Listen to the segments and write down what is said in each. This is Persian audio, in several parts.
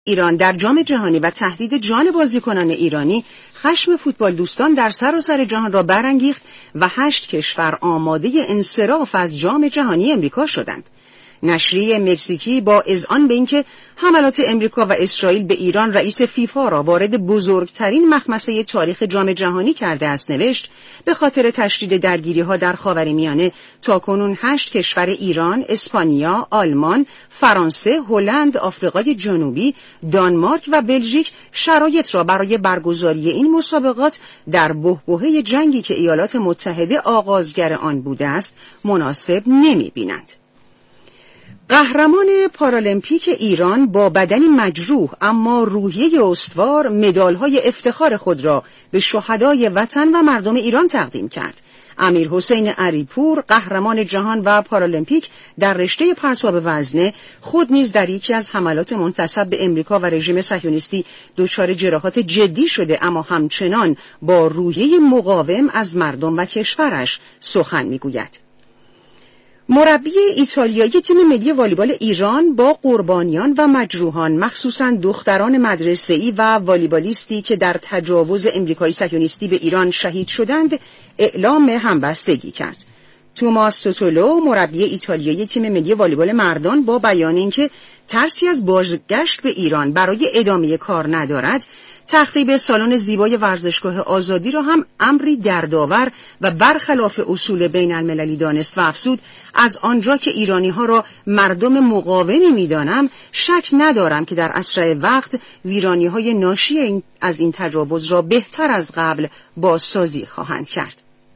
ایران در جام جهانی و تهدید جان بازیکنان ایرانی خشم فوتبال دوستان در سراسر جهان را برانگیخت و 8 کشور آماده انصراف از جام جهانی امریکا شدند. نشریه مکزیکی با اذعان به اینکه حملات امریکا و اسرائیل به ایران رئیس فیفا را وارد بزرگترین مخمسه تاریخ جام جهانی کرده است نوشت به خاطر تشدید درگیری‌ها در خاورمیانه تاکنون 8 کشور ایران، اسپانیا، آلمان، فرانسه، هلند، آفریقای جنوبی، دانمارک و بلژیک شرایط را برای برگزاری این مسابقات در بحبوحه جنگی که ایالات متحده آغازگر آن بوده است مناسب نمی‌بینند. قهرمان پارالمپیک ایران با بدنی مجروح اما روحیه استوار مدال‌های افتخار خود را به شهدای وطن و مردم ایران تقدیم کرد. امیرحسین عریپور قهرمان جهان و پارالمپیک در رشته پرتاب وزنه خود نیز در یکی از حملات منتسب به امریکا و رژیم صهیونیستی دچار جراحات جدی شده اما همچنان با روحیه مقاوم از مردم و کشورش سخن می‌گوید. مربی ایتالیایی تیم ملی والیبال ایران با قربانیان و مجروحان مخصوصاً دختران مدرسه‌ای و والیبالیستی که در تجاوز امریکایی صهیونیستی به ایران شهید شدند اعلام همبستگی کرد. توماس توتولو مربی ایتالیایی تیم ملی والیبال مردان با بیان اینکه ترسی از بازگشت به ایران برای ادامه کار ندارد، تخریب سالن زیبای ورزشگاه آزادی را هم امری دردآور و برخلاف اصول بین المللی دانست و افزود از آنجا که ایرانی‌ها را مردم مقاومی می‌دانم شک ندارم که در اسرع وقت ویرانی‌های ناشی از این تجاوز را بهتر از قبل بازسازی خواهند کرد.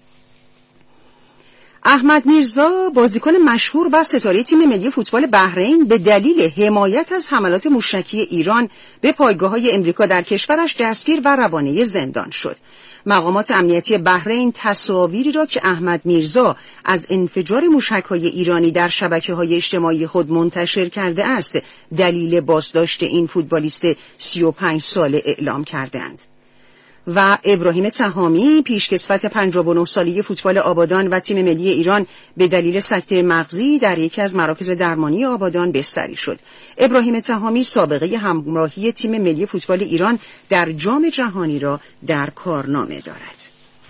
احمد میرزا بازیکن مشهور و ستاره تیم ملی فوتبال بحرین به دلیل حمایت از حملات موشکی ایران به پایگاه‌های امریکا در کشورش دستگیر و روانه زندان شد. مقامات امنیتی بحرین تصاویری را که احمد میرزا از انفجار موشک‌های ایرانی در شبکه‌های اجتماعی خود منتشر کرده است دلیل بازداشت این فوتبالیست 35 ساله اعلام کردند. و ابراهیم تهامی پیشکسوت 59 ساله فوتبال آبادان و تیم ملی ایران به دلیل سکته مغزی در یکی از مراکز درمانی آبادان بستری شد. ابراهیم تهامی سابقه همراهی تیم ملی فوتبال ایران در جام جهانی را در کارنامه دارد.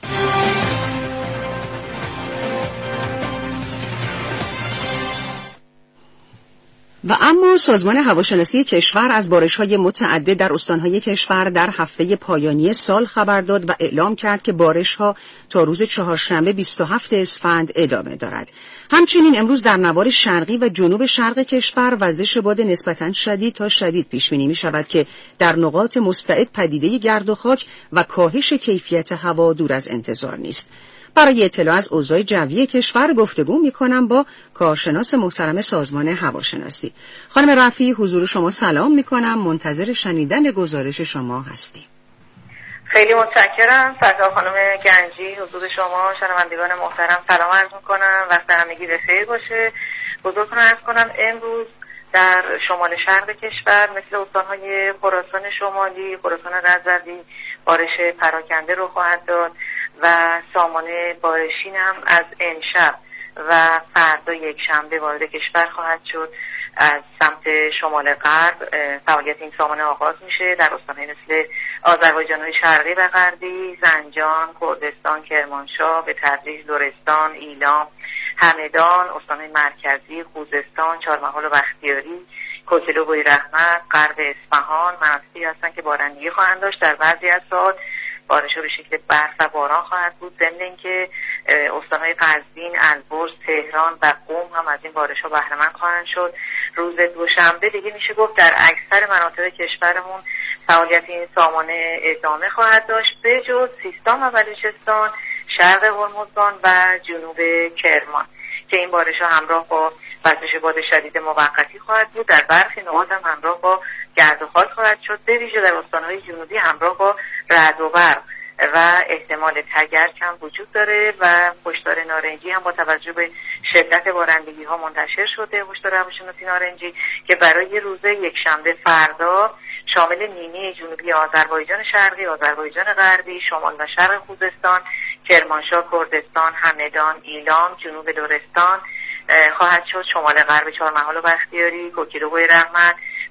و اما سازمان هواشناسی کشور از بارش‌های متعدد در استان‌های کشور در هفته پایانی سال خبر داد و اعلام کرد که بارش‌ها تا روز چهارشنبه 27 اسفند ادامه دارد. همچنین امروز در نوار شرقی و جنوب شرق کشور وزش باد نسبتاً شدید تا شدید پیش‌بینی می‌شود که در نقاط مستعد پدیده گرد و خاک و کاهش کیفیت هوا دور از انتظار نیست. برای اطلاع از اوضاع جوی کشور گفتگو می‌کنم با کارشناس محترم سازمان هواشناسی. خانم رفیعی حضور شما سلام می‌کنم، منتظر شنیدن گزارش شما هستیم. خیلی متشکرم. سرکار خانم گنجی، حضور شما شنوندگان محترم سلام عرض می‌کنم. وقت همگی بخیر باشه. حضورتون عرض کنم امروز در شمال شرق کشور مثل استان‌های خراسان شمالی، خراسان رضوی بارش پراکنده رو خواهد داد و سامانه بارشین هم از امشب و فردا یک شنبه وارد کشور خواهد شد. از سمت شمال غرب فعالیت این سامانه آغاز میشه در استان‌های مثل آذربایجان‌های شرقی و غربی، زنجان، کردستان، کرمانشاه، به تدریج لرستان، ایلام، همدان، استان‌های مرکزی، خوزستان، چهارمحال و بختیاری، کوکیل و بویراحمد، غرب اصفهان مناطقی هستن که بارندگی خواهند داشت. در بعضی از ساعات بارش‌ها به شکل برف و باران خواهد بود، ضمن اینکه استان‌های قزوین، البرز، تهران و قم هم از این بارش‌ها بهره‌مند خواهند شد. روز دوشنبه دیگه میشه گفت در اکثر مناطق کشورمون فعالیت این سامانه ادامه خواهد داشت به جز سیستان و بلوچستان، شرق هرمزگان و جنوب کرمان که این بارش‌ها همراه با وزش باد شدید موقتی خواهد بود. در برخی نقاط هم همراه با گرد و خاک خواهد شد، به ویژه در استان‌های جنوبی همراه با رعد و برق و احتمال تگرگ هم وجود داره و هشدار نارنجی هم با توجه به شدت بارندگی‌ها منتشر شده. هشدار هواشناسی نارنجی که برای روز یکشنبه فردا شامل نیمه جنوبی آذربایجان شرقی، آذربایجان غربی، شمال و شرق خوزستان، کرمانشاه، کردستان، همدان، ایلام، جنوب لرستان خواهد شد. شمال غرب چهارمحال و بختیاری، کوکیل و بویراحمد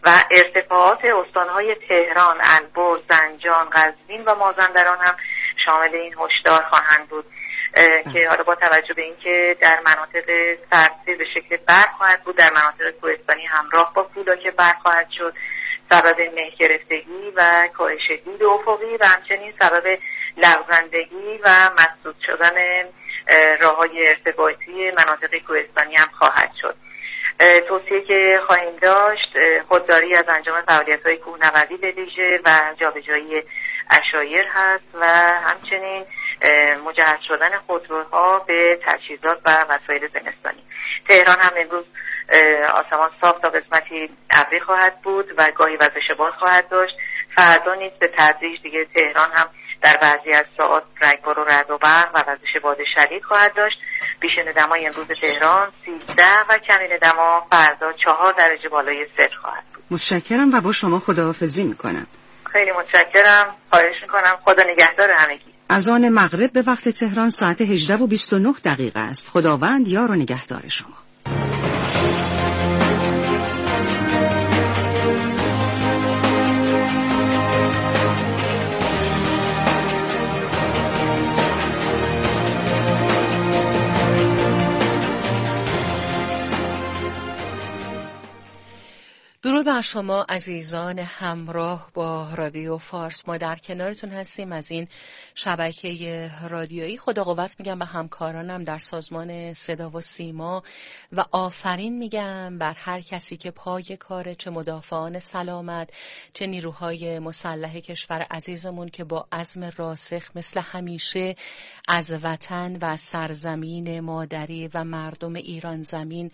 و ارتفاعات استانهای تهران، البرز، زنجان، قزوین و مازندران هم شامل این هشدار خواهند بود که حالا با توجه به اینکه در مناطق سردسیر به شکل برف خواهد بود، در مناطق کوهستانی همراه با فولاک برف خواهد شد، سبب مه گرفتگی و کاهش دید افقی و همچنین سبب لغزندگی و مسدود شدن راه‌های ارتباطی مناطق کوهستانی هم خواهد شد. توصیه که خواهیم داشت خودداری از انجام فعالیت‌های کوهنوردی به ویژه و جابجایی عشایر هست و همچنین مجهز شدن خودروها به تجهیزات و وسایل زمستانی. تهران هم امروز آسمان صاف تا قسمتی ابری خواهد بود و گاهی وزش باد خواهد داشت. فردا نیز به تدریج دیگه تهران هم در بعضی از ساعات رگبار و رعد و برق و وزش باد شدید خواهد داشت. بیشتر دمای امروز تهران 13 و کمین دما فردا 4 درجه بالای صفر خواهد بود. متشکرم و با شما خداحافظی میکنم. خیلی متشکرم. خواهش میکنم. خدا نگهدار همگی. اذان مغرب به وقت تهران ساعت 18:29 است. خداوند یار و نگهدار شما. درود بر شما عزیزان همراه با رادیو فارس. ما در کنارتون هستیم از این شبکه رادیویی. خدا قوت میگم به همکارانم در سازمان صدا و سیما و آفرین میگم بر هر کسی که پای کاره، چه مدافعان سلامت، چه نیروهای مسلح کشور عزیزمون که با عزم راسخ مثل همیشه از وطن و سرزمین مادری و مردم ایران زمین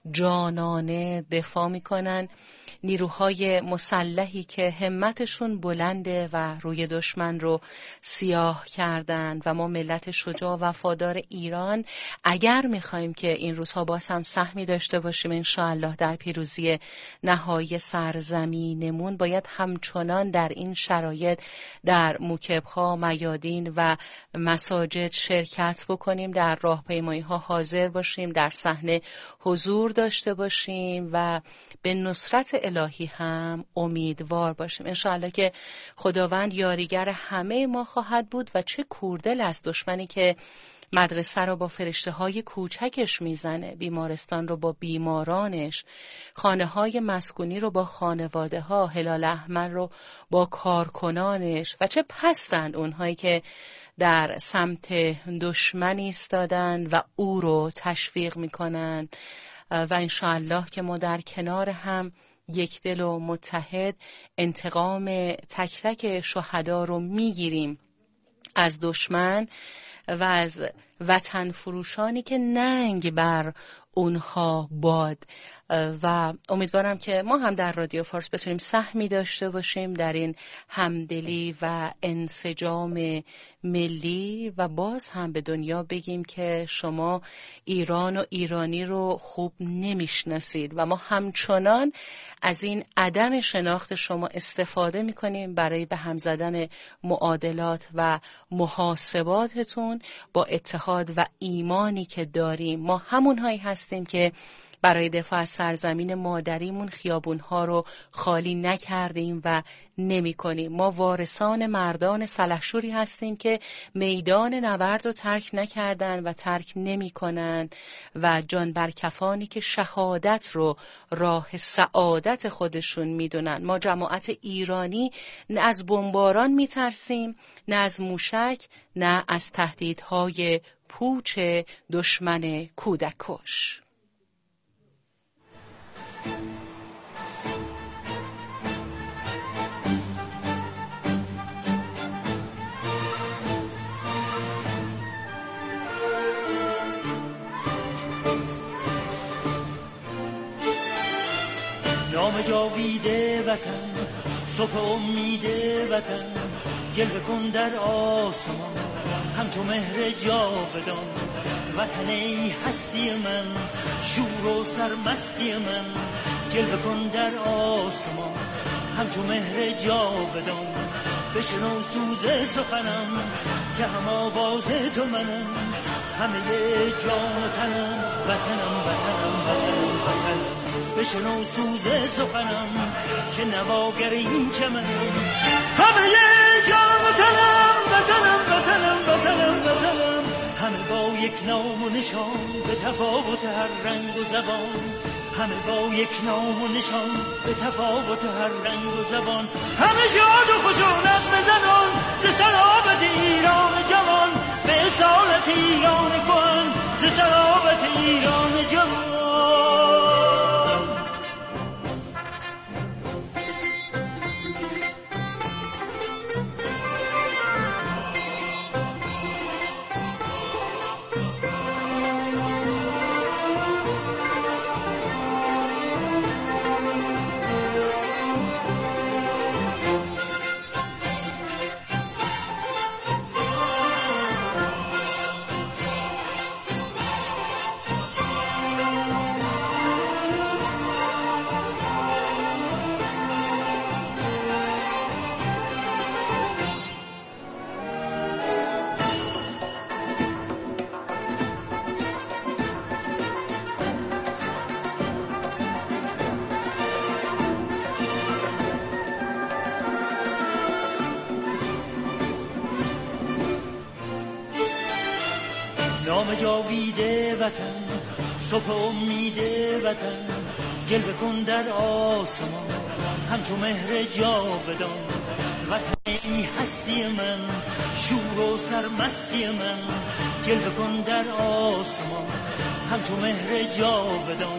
جانانه دفاع میکنن. نیروهای مسلحی که همتشون بلنده و روی دشمن رو سیاه کردن و ما ملت شجاع و وفادار ایران اگر میخوایم که این روزها باز هم سهمی داشته باشیم انشاءالله در پیروزی نهایی سرزمینمون، باید همچنان در این شرایط در موکب‌ها، میادین و مساجد شرکت بکنیم، در راهپیمایی‌ها حاضر باشیم، در صحنه حضور داشته باشیم و به نصرت الهی هم امیدوار باشیم. انشاءالله که خداوند یاریگر همه ما خواهد بود و چه کوردل از دشمنی که مدرسه رو با فرشته های کوچکش میزنه، بیمارستان رو با بیمارانش، خانه های مسکونی رو با خانواده ها، هلال احمر رو با کارکنانش و چه پستند اونهایی که در سمت دشمن ایستادن و او رو تشویق میکنن و انشاءالله که ما در کنار هم یک دل و متحد انتقام تک تک شهدا رو میگیریم از دشمن و از وطن فروشانی که ننگ بر اونها باد. و امیدوارم که ما هم در رادیو فارس بتونیم سهمی داشته باشیم در این همدلی و انسجام ملی و باز هم به دنیا بگیم که شما ایران و ایرانی رو خوب نمیشناسید و ما همچنان از این عدم شناخت شما استفاده میکنیم برای به هم زدن معادلات و محاسباتتون. با اتحاد و ایمانی که داریم ما همونهایی هستیم که برای دفاع از سرزمین مادریمون خیابونها رو خالی نکردیم و نمی کنیم. ما وارثان مردان سلحشوری هستیم که میدان نبرد رو ترک نکردن و ترک نمی کنن و جان برکفانی که شهادت رو راه سعادت خودشون می دونن. ما جماعت ایرانی نه از بمباران می ترسیم، نه از موشک، نه از تهدیدهای پوچ دشمن کودک کش. نام جاویده وطن، صبح امید وطن، جلوه کن در آسمان همچو مهر جاودان. وطن ای هستی من، شور و سرمستی من، جلوه کن در آسمان همچو مهر جاودان. بشنو سوز سخنم که هم آواز تو منم، همه جان و تنم، وطنم وطنم وطنم وطنم. بشنو سوز سخنم که نواگر این چمنم. همه جان و تنم وطنم وطنم وطنم وطنم، همه با یک نام و نشان به تفاوت هر رنگ و زبان، همه با یک نام و نشان به تفاوت هر رنگ و زبان، همه شاد و خشونت بزنان ز سلامت ایران جوان، به اصالت ایران کهن ز سلامت ایران جوان. نام جاویده وطن، صبح امید وطن، جلوه کن در آسمان همچو مهر جاودان. وطن ای هستی من، شور و سرمستی من، جلوه کن در آسمان همچو مهر جاودان.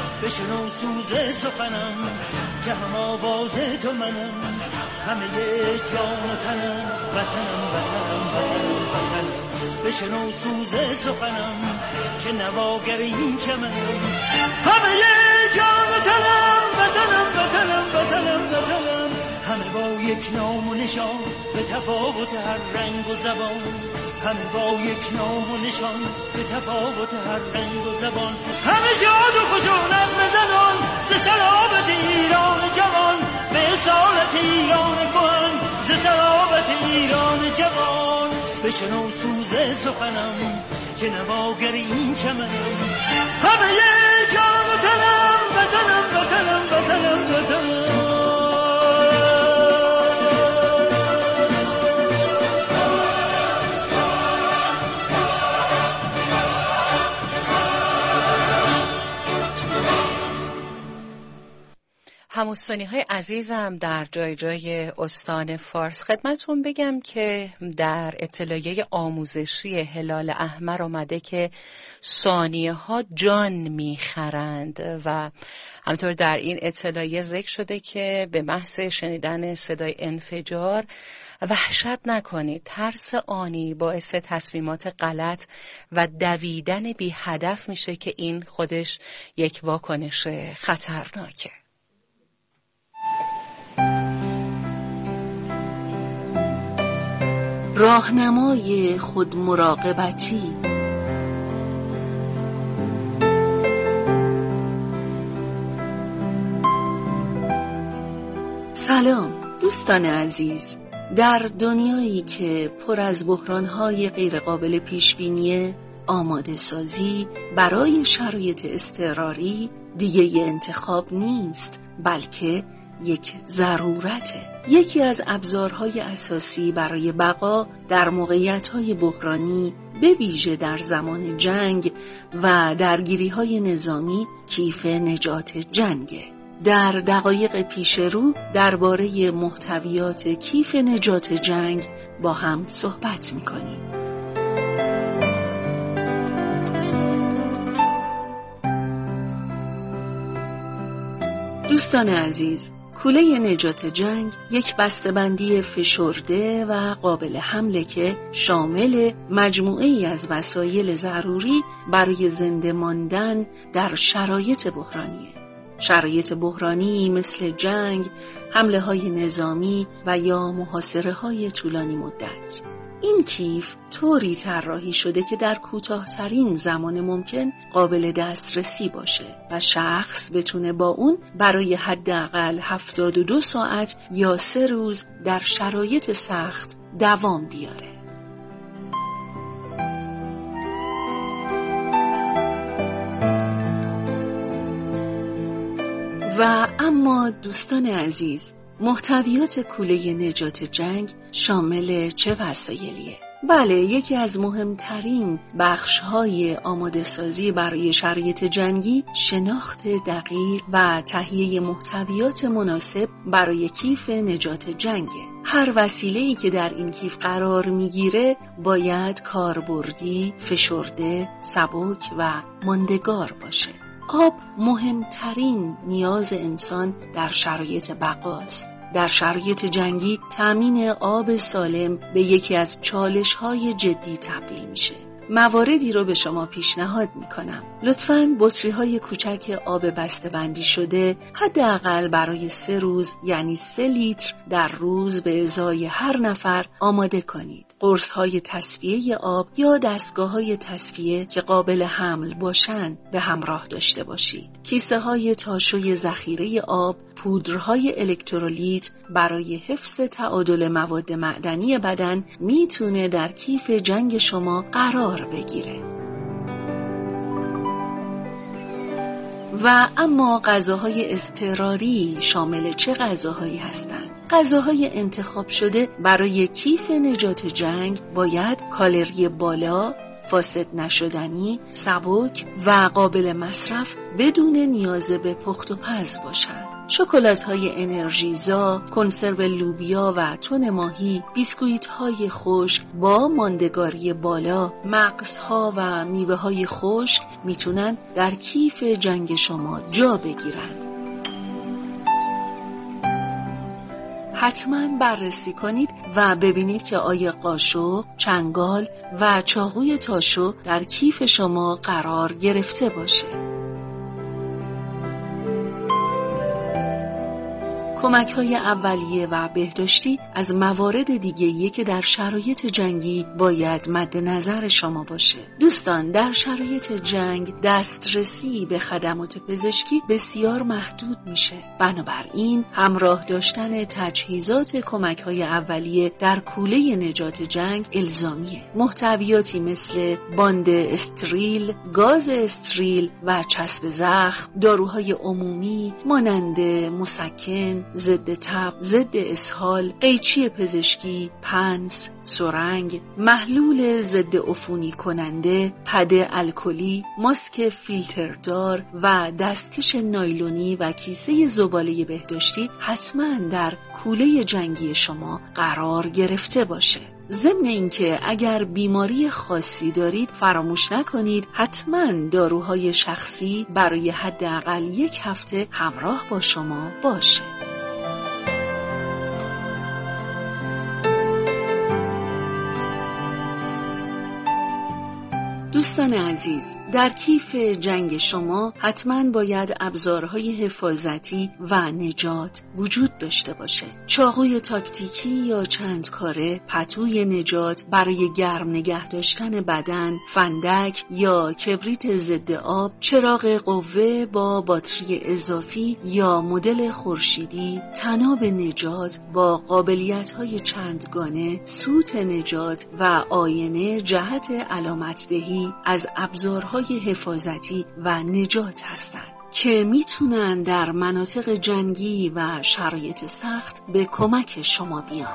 بشنو سوز سخنم که هم آواز تو منم، همه جان و تنم وطنم وطنم وطنم وطنم. بشنو سوز سخنم که نواگر این چمنم، همه جان و تنم وطنم وطنم وطنم وطنم، همه با یک نام و نشان به تفاوت هر رنگ و زبان، همه با یک نام و نشان به تفاوت هر رنگ و زبان، همه شاد و خشونت بزنان ز سلامت ایران جوان، به اصالت ایران کهن ز سلامت ایران جوان. بشنو سوز سخنم که نواگر این چمنم، همه جان و تنم وطنم وطنم وطنم وطنم. هموستانی های عزیزم در جای جای استان فارس، خدمتون بگم که در اطلاعیه آموزشی هلال احمر آمده که ثانیه ها جان میخرند و همطور در این اطلاعیه ذکر شده که به محض شنیدن صدای انفجار وحشت نکنید. ترس آنی باعث تصمیمات غلط و دویدن بی هدف میشه که این خودش یک واکنش خطرناکه. راهنمای خود مراقبتی. سلام دوستان عزیز، در دنیایی که پر از بحران‌های غیرقابل پیش‌بینی، آماده سازی برای شرایط اضطراری دیگه انتخاب نیست، بلکه یک ضرورته. یکی از ابزارهای اساسی برای بقا در موقعیت‌های بحرانی، به ویژه در زمان جنگ و درگیری‌های نظامی، کیف نجات جنگه. در دقایق پیش رو درباره محتویات کیف نجات جنگ با هم صحبت می‌کنیم. دوستان عزیز، کوله نجات جنگ یک بسته‌بندی فشرده و قابل حمله که شامل مجموعه‌ای از وسایل ضروری برای زنده ماندن در شرایط بحرانیه. شرایط بحرانی مثل جنگ، حمله‌های نظامی و یا محاصره‌های طولانی مدت. این کیف طوری طراحی شده که در کوتاه‌ترین زمان ممکن قابل دسترسی باشه و شخص بتونه با اون برای حداقل 72 ساعت یا 3 روز در شرایط سخت دوام بیاره. و اما دوستان عزیز، محتویات کوله نجات جنگ شامل چه وسایلیه؟ بله، یکی از مهمترین بخش‌های آماده سازی برای شرایط جنگی شناخت دقیق و تهیه محتویات مناسب برای کیف نجات جنگه. هر وسیله‌ای که در این کیف قرار میگیره باید کاربردی، فشرده، سبک و ماندگار باشه. آب مهمترین نیاز انسان در شرایط بقاست. در شرایط جنگی تامین آب سالم به یکی از چالش‌های جدی تبدیل میشه. مواردی رو به شما پیشنهاد میکنم. لطفاً بطری‌های کوچک آب بسته‌بندی شده حداقل برای 3 روز یعنی 3 لیتر در روز به ازای هر نفر آماده کنید. قرص‌های تصفیه آب یا دستگاه‌های تصفیه که قابل حمل باشند به همراه داشته باشید. کیسه‌های تاشوی ذخیره آب، پودرهای الکترولیت برای حفظ تعادل مواد معدنی بدن میتونه در کیف جنگ شما قرار بگیره. و اما غذاهای اضطراری شامل چه غذاهایی هستند؟ غذاهای انتخاب شده برای کیف نجات جنگ باید کالری بالا، فاسد نشدنی، سبک و قابل مصرف بدون نیاز به پخت و پز باشند. شکلات‌های انرژیزا، کنسرو لوبیا و تن ماهی، بیسکویت‌های خشک با ماندگاری بالا، مغزها و میوه‌های خشک میتونن در کیف جنگ شما جا بگیرن. حتما بررسی کنید و ببینید که آیا قاشق، چنگال و چاقوی تاشو در کیف شما قرار گرفته باشه. کمک‌های اولیه و بهداشتی از موارد دیگه‌ایه که در شرایط جنگی باید مد نظر شما باشه. دوستان، در شرایط جنگ دسترسی به خدمات پزشکی بسیار محدود میشه. بنابراین همراه داشتن تجهیزات کمک‌های اولیه در کوله نجات جنگ الزامیه. محتویاتی مثل باند استریل، گاز استریل و چسب زخم، داروهای عمومی مانند مسکن، ضد تب، ضد اسهال، قیچی پزشکی، پنس، سرنگ، محلول ضد عفونی کننده، پد الکلی، ماسک فیلتردار و دستکش نایلونی و کیسه زباله بهداشتی حتما در کوله جنگی شما قرار گرفته باشه. ضمن اینکه اگر بیماری خاصی دارید فراموش نکنید حتما داروهای شخصی برای حداقل 1 هفته همراه با شما باشه. دوستان عزیز، در کیف جنگ شما حتما باید ابزارهای حفاظتی و نجات وجود داشته باشه. چاقوی تاکتیکی یا چند کاره، پتوی نجات برای گرم نگه داشتن بدن، فندک یا کبریت ضد آب، چراغ قوه با باتری اضافی یا مدل خورشیدی، تناب نجات با قابلیت‌های چندگانه، سوت نجات و آینه جهت علامت دهی از ابزارهای حفاظتی و نجات هستند که میتونن در مناطق جنگی و شرایط سخت به کمک شما بیان.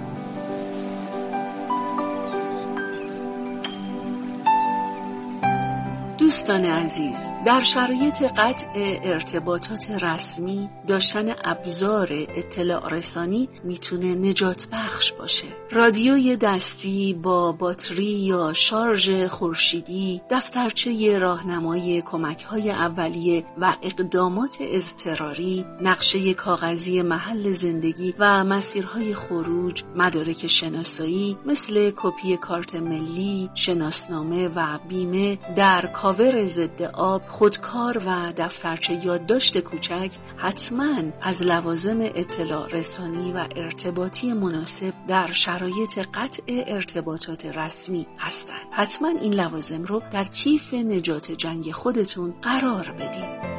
دوستان عزیز، در شرایط قطع ارتباطات رسمی داشتن ابزار اطلاع رسانی میتونه نجات بخش باشه. رادیوی دستی با باتری یا شارژ خورشیدی، دفترچه راهنمایی کمک‌های اولیه و اقدامات اضطراری، نقشه کاغذی محل زندگی و مسیرهای خروج، مدارک شناسایی مثل کپی کارت ملی، شناسنامه و بیمه، در کاور ضد آب، خودکار و دفترچه یادداشت کوچک حتما از لوازم اطلاع رسانی و ارتباطی مناسب در شرایط قطع ارتباطات رسمی هستند. حتما این لوازم رو در کیف نجات جنگ خودتون قرار بدید.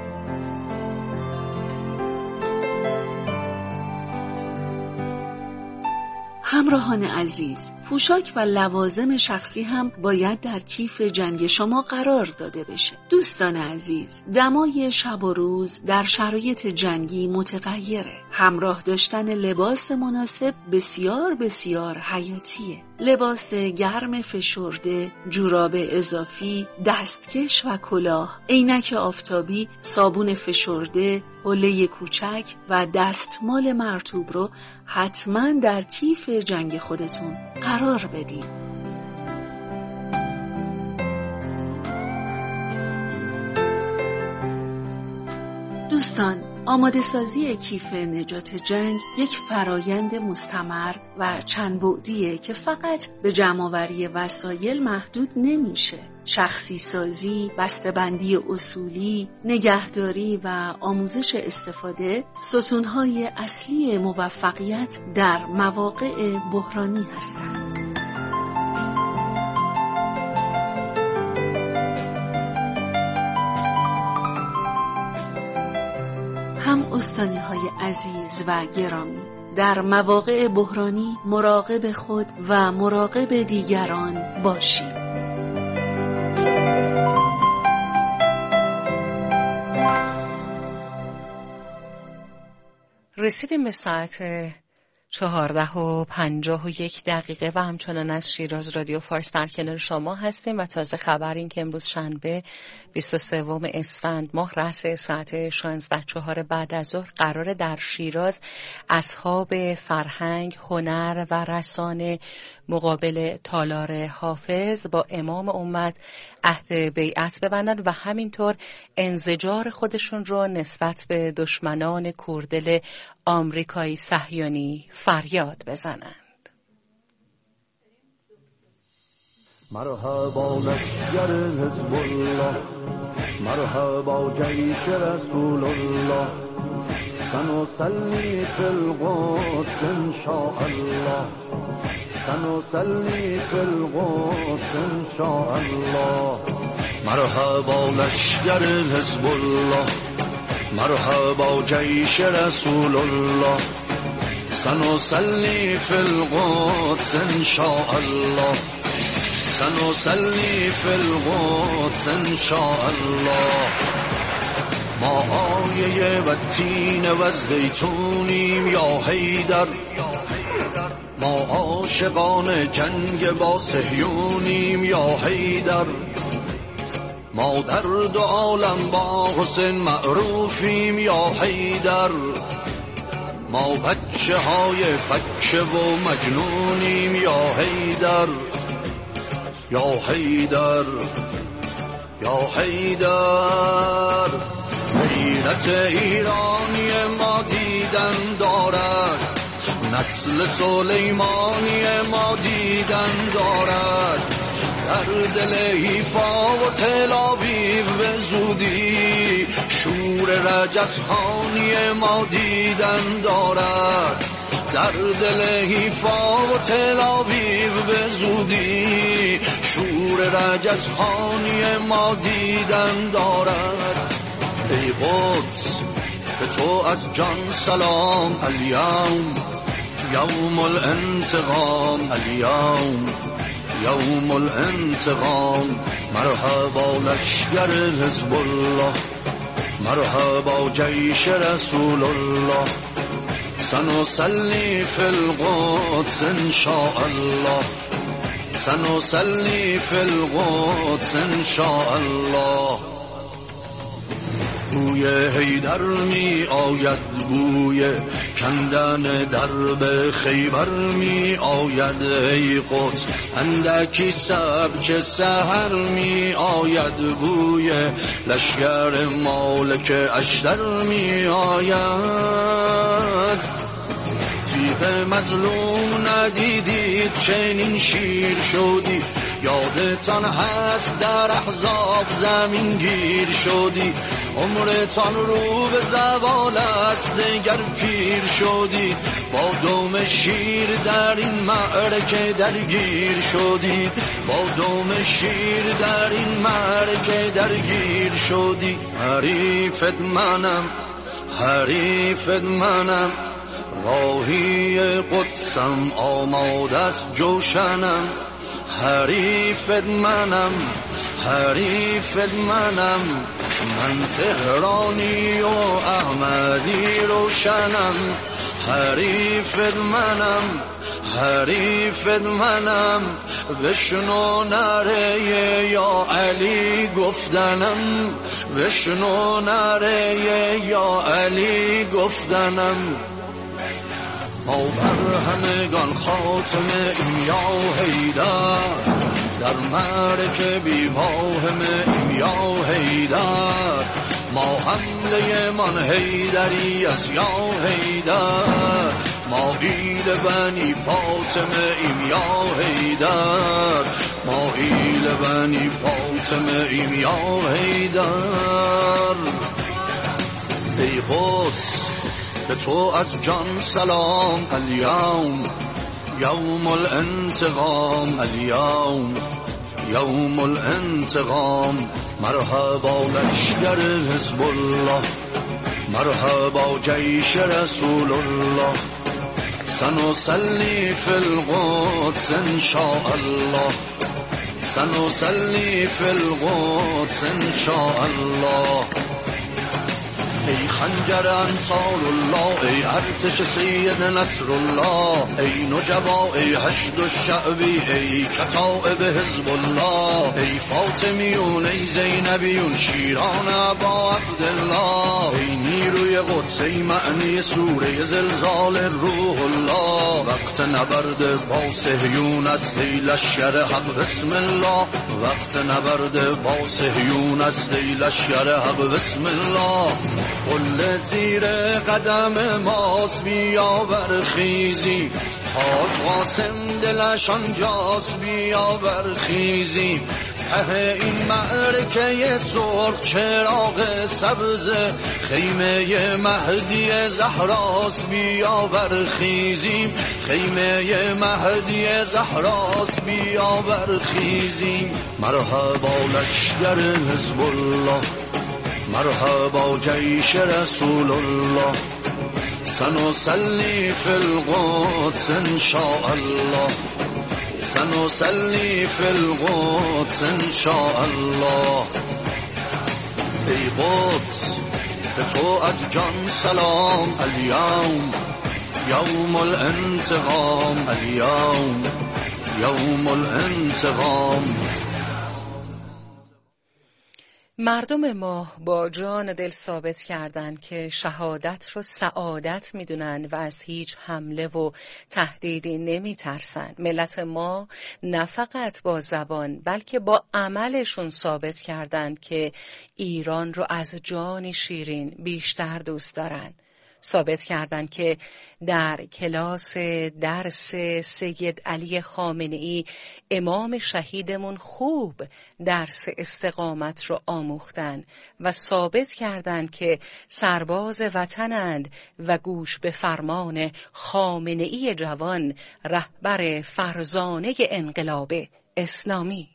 همراهان عزیز، پوشاک و لوازم شخصی هم باید در کیف جنگ شما قرار داده بشه. دوستان عزیز، دمای شب و روز در شرایط جنگی متغیره. همراه داشتن لباس مناسب بسیار بسیار حیاتیه. لباس گرم فشرده، جوراب اضافی، دستکش و کلاه، عینک آفتابی، صابون فشرده، حوله کوچک و دستمال مرطوب رو حتما در کیف جنگ خودتون قرار بدید. دوستان، آماده سازی کیف نجات جنگ یک فرایند مستمر و چند بعدیه که فقط به جمع‌آوری وسایل محدود نمیشه. شخصی سازی، بسته‌بندی اصولی، نگهداری و آموزش استفاده ستون‌های اصلی موفقیت در مواقع بحرانی هستند. هم استانی‌های عزیز و گرامی، در مواقع بحرانی مراقب خود و مراقب دیگران باشید. رسیدیم به ساعت 14:51 و همچنان از شیراز رادیو فارس در کنار شما هستیم و تازه خبر این که امروز شنبه 23 اسفند ماه رأس ساعت 16:04 بعد از ظهر قرار در شیراز اصحاب فرهنگ، هنر و رسانه مقابل تالار حافظ با امام امت عهد بیعت ببندند و همینطور انزجار خودشون رو نسبت به دشمنان کوردل آمریکایی صهیونی فریاد بزنند. مرحبا لشکر حزب الله، مرحبا جیش رسول الله، سنصلي في القدس ان شاء الله، سنصلي في القدس ان شاء الله. مرحبا لشکر حزب الله، مرحبا جیش رسول الله، سنصلي في القدس ان شاء الله، سنصلي في القدس ان شاء الله. ما آیه و تین و زیتونیم یا حیدر، ما عاشقان جنگ با صهیونیم یا حیدر، ما در دو عالم با حسین معروفیم یا حیدر، ما بچه های فکه و مجنونیم یا حیدر، یا حیدر، یا حیدر. غیرت ایرانی ما دیدن دارد، نسل سلیمانی ما دیدن دارد، در دل حیفا و تل آویو به زودی شور رجزخانی ما دیدن دارد، در دل حیفا و تل آویو به زودی شور رجزخانی ما دیدن دارد. ای قدس به تو از جان سلام، الیوم یوم الانتقام، الیوم یوم الانتقام. مرحبا لشکر حزب الله، مرحبا جیش رسول الله، سنصلي في القدس ان شاء الله، سنصلي في القدس ان شاء الله. بوی حیدر می آید، بوی کندن درب خیبر می آید، ای قدس اندکی سبک سحر می آید، بوی لشکر مالک اشتر می آید. تیغ مظلوم ندیدید چنین شیر شدی، یادتان هست در احزاب زمین گیر شدی، عمرتان رو به زوال است دگر پیر شدی، با دم شیر در این معرکه درگیر شدی، با دم شیر در این معرکه درگیر شدی. حریفت منم، حریفت منم، نواحی قدسم آماده است جوشنم، حریفت منم، حریفت منم، من تهرانی و احمدی روشنم، حریفت منم، حریفت منم، بشنو نره یا علی گفتنم، بشنو نره یا علی گفتنم. ما بر همگان خاتمه ایم یا حیدر، در معرکه بی‌واهم ایم یا حیدر، ما حمله من حیدری از یا حیدر، ما ایل بنی فاطمه ایم یا حیدر، ما ایل بنی فاطمه ایم یا حیدر. ای قدس به تو از جان سلام، الیوم یوم الانتقام، الیوم یوم الانتقام. مرحبا لشکر حزب الله، مرحبا جیش رسول الله، سنصلي في القدس إن شاء الله، سنصلي في القدس إن شاء الله. ای خنجر انصار الله، ای ارتش سید نصر الله، ای نجبا، ای حشد الشعبی، ای کتائب حزب الله، ای فاطمیون، ای زینبیون، شیران ابا عبدالله، ای نیروی قدس، ای معنی سوره زلزال روح الله. وقت نبرد با صهیون است ای لشکر حق بسم الله، وقت نبرد با صهیون است ای لشکر حق بسم الله. قل زیر قدم ماست بیا برخیزی، حاج قاسم دلش آنجاست بیا برخیزی. ته این معرکه سرخ چراغ سبز، خیمه مهدی زهراست بیا برخیزیم، خیمه مهدی زهراست بیا برخیزیم. مرحبا لشکر حزب الله، مرحبا جیش رسول الله، سنصلي في القدس إن شاء الله، سنصلي في القدس إن شاء الله. ای قدس به تو از جان سلام، الیوم یوم الانتقام، الیوم یوم الانتقام. مردم ما با جان دل ثابت کردند که شهادت رو سعادت میدونن و از هیچ حمله و تهدیدی نمیترسن. ملت ما نه فقط با زبان بلکه با عملشون ثابت کردند که ایران رو از جان شیرین بیشتر دوست دارن. ثابت کردند که در کلاس درس سید علی خامنه‌ای امام شهیدمون خوب درس استقامت رو آموختن و ثابت کردند که سرباز وطنند و گوش به فرمان خامنه‌ای جوان، رهبر فرزانه انقلاب اسلامی.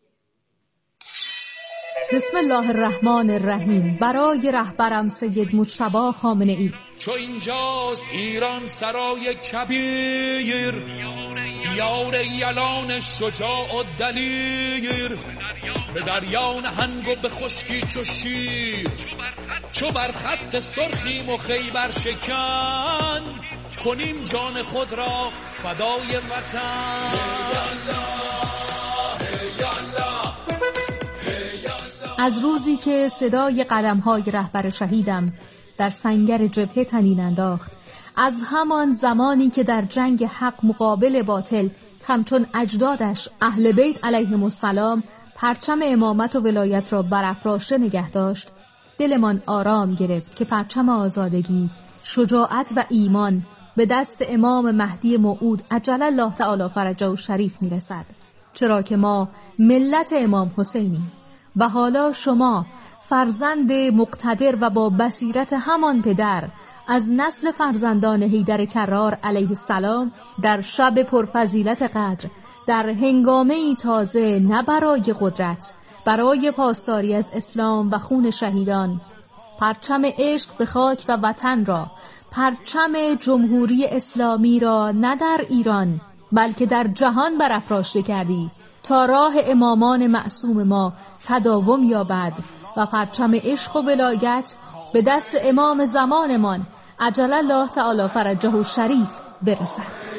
بسم الله الرحمن الرحیم. برای رهبرم سید مجتبی خامنه‌ای. چو اینجاست ایران سرای کبیر، دیار یلان شجاع و دلیر، به دریا نهنگ و به خشکی چو شیر، چو بر خط سرخیم و خیبر شکن، کنیم جان خود را فدای وطن. از روزی که صدای قدم‌های رهبر شهیدم در سنگر جبهه طنین انداخت، از همان زمانی که در جنگ حق مقابل باطل همچون اجدادش اهل بیت علیهم السلام پرچم امامت و ولایت را برافراشته نگه داشت، دلمان آرام گرفت که پرچم آزادگی، شجاعت و ایمان به دست امام مهدی موعود عجل الله تعالی فرجه الشریف میرسد. چرا که ما ملت امام حسینیم و حالا شما فرزند مقتدر و با بصیرت همان پدر از نسل فرزندان حیدر کرار علیه السلام در شب پرفضیلت قدر، در هنگامه‌ای تازه نه برای قدرت، برای پاسداری از اسلام و خون شهیدان، پرچم عشق به خاک و وطن را پرچم جمهوری اسلامی را نه در ایران بلکه در جهان برافراشته کردی تا راه امامان معصوم ما تداوم یابد و پرچم عشق و ولایت به دست امام زمانمان عجل الله تعالی فرجه الشریف برسد.